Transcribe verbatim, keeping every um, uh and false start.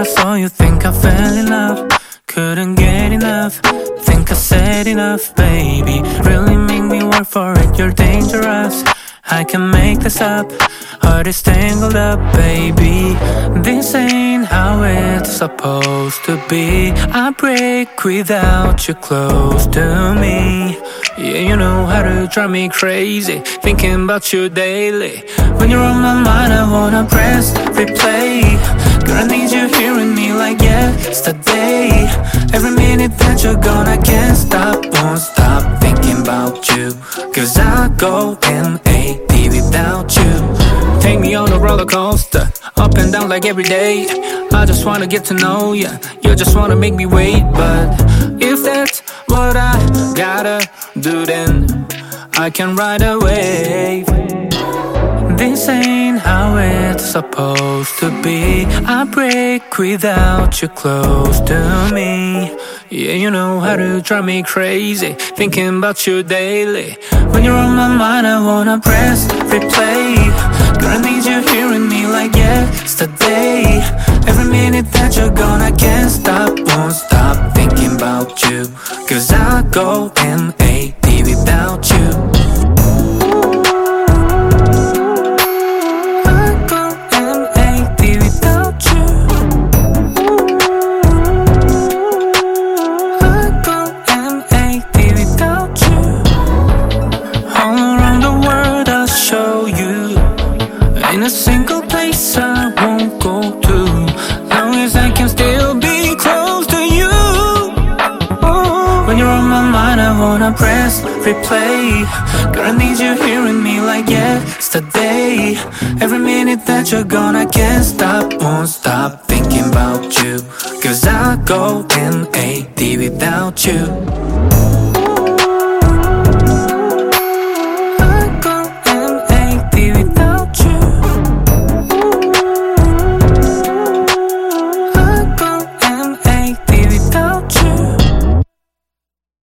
So you think I fell in love, couldn't get enough. Think I said enough, baby. Really make me work for it, you're dangerous. I can make this up, heart is tangled up, baby. This ain't how it's supposed to be. I break without you close to me. Yeah, you know how to drive me crazy, thinking about you daily. When you're on my mind, I wanna press replay. Girl, I need you hearing me like yesterday. Every minute that you're gone, I can't stop, won't stop thinking about you. Cause I go M A D without you. Take me on a roller coaster, up and down like every day. I just wanna get to know ya, you just wanna make me wait. But if that's what I gotta do, then I can ride away. This ain't how it's supposed to be. I break without you close to me. Yeah, you know how to drive me crazy, thinking about you daily. When you're on my mind, I wanna press replay. Girl, I need you hearing me like yesterday. Every minute that you're gone, I can't stop, won't stop thinking about you. Cause I go M A D without you. In a single place I won't go to, long as I can still be close to you. Ooh. When you're on my mind, I wanna press replay. Girl, I need you hearing me like yesterday. Every minute that you're gone, I can't stop, won't stop thinking about you. Cause I go M A D without you.